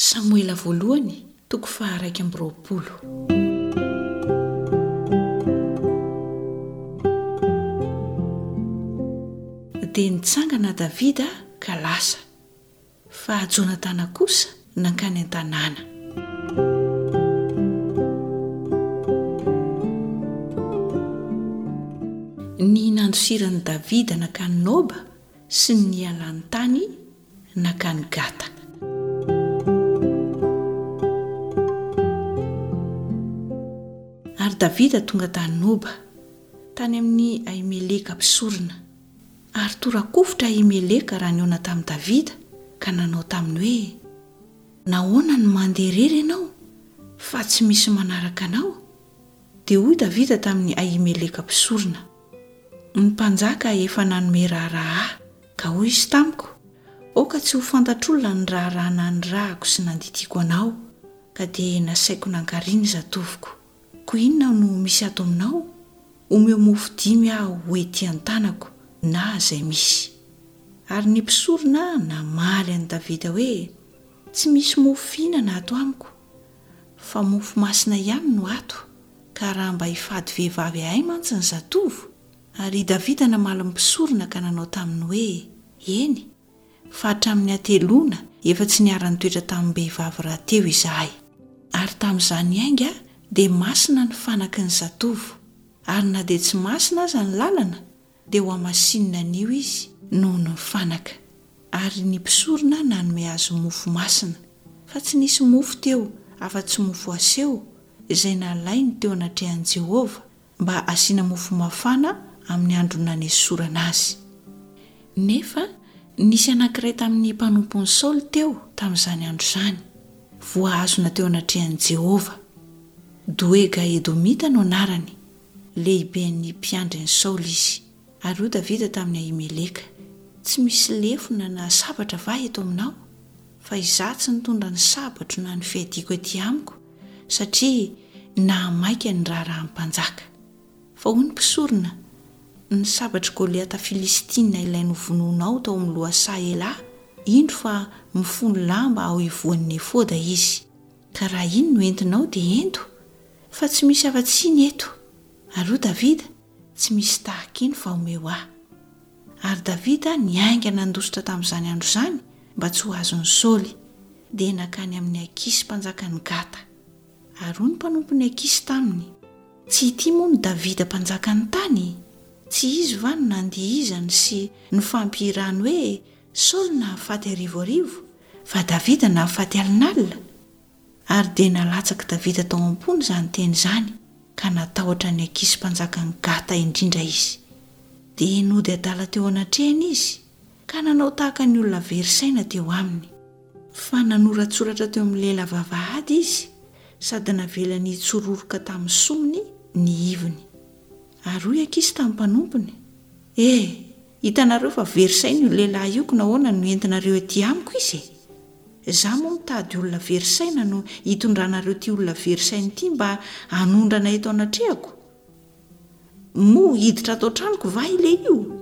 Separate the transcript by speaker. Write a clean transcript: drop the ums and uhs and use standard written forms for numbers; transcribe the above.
Speaker 1: Samoela voalohany toko 120. Dia nitsangana Davida ka lasa, fa Jonatana kosa nankany an-tanàna. Ny nandosirany Davida nankany Noba sy ny alany tany nankany Gata. Ary Davida tonga tany Noba, tany amin'ny Ahimeleka mpisorona. Ary torakofotra Ahimeleka raha niona tamin'i Davida ka nanao taminy hoe: nahoana ny mandeha irery ianao fa tsy misy manaraka anao? Dia hoy Davida tamin'ny Ahimeleka mpisorona: ny mpanjaka efa nanome raharaha ka hoy izy tamiko: oka tsy ho fantatr'olona ny raharaha nanirahako sy nanditiko anao, ka dia nasaiko nankariana zatoviko. Ko inona no misy ato aminao? Omeo mofo 5 aho ho ety an-tanako na izay misy. Ary ny mpisorona namaly an'i Davida hoe: tsy misy mofo fihinana ato amiko, fa mofo masina ihany no ato, ka raha mba hifady vehivavy ahay mantsy ny zatovo. Ary Davida namaly mpisorona ka nanao taminy hoe: eny, fa hatramin'ny ateloana efa tsy niara-nitoetra tamin'ny behivavy rahateo izahay. Ary tamin'izany hainga dia masina ny fanaky ny zatovo, ary na dia tsy masina aza ny lalana dia ho amasinina an'io izy noho ny fanaka. Ary ny mpisorona nanome azy mofo masina, fa tsy nisy mofo teo afa-tsy mofo aseho izay nalainy teo anatrehan'i Jehova mba asiana mofo mafana amin'ny andro nanesorana azy. Nefa nisy anankiray tamin'ny mpanompon'i Saoly teo tamin'izany andro izany, voahazona teo anatrehan'i Jehova. Doega Edomita no anarany, lehiben'ny mpiandrin'i Saoly izy. Ary hoy Davida tamin'ny Ahimeleka: tsy misy lefona na sabatra va eto aminao? Fa izaho tsy nitondra ny sabatro na ny fiadiako etỳ amiko, satria nahamaika ny raharahan'ny mpanjaka. Fa hoy ny mpisorona: ny sabatry Goliata Filistina ilay novononao tao amin'ny lohasaha indro fa mifono lamba ao ivoan'ny efoda izy. Ka raha iny no entinao dia ento, fa tsy misy afa-tsiny eto. Ary hoy Davida: tsy misy tahaka iny fa omeo ahy. Ary Davida niainga nandositra tamin'izany andro izany mba tsy ho azon'ny Saoly, dia nakany amin'ny Akisy mpanjakan'ny Gata. Ary hoy ny mpanompon'ny Akisy taminy: tsy ity moa ny Davida mpanjakan'ny tany? Tsy izy va no nandihizany sy ny fampihirany hoe Saoly nahafaty arivoarivo, fa Davida nahafaty alinalina? Ary dia nalatsaka Davida tao am-pony izany teny izany, ka natahotra ny Akisy mpanjakan'ny Gata indrindra izy. Dia nody adala teo anatrehany izy, ka nanao tahaka ny olona very saina teo aminy. Fa nanoratsoratra teo amin'ny lela vavahady izy, sady navela ny tsororoka tamin'ny somony ny ivony. Ary hoy Akisy tamin'ny mpanompony: hitanareo fa very saina io lehilahy io, ko nahoana no entinareo etỳ amiko izy? Izaho moa mitady olona very saina no hitondranareo ty olona very saina ity mba hanondrana eto anatrehako. Moa hiditra atao tranoko va ilay io?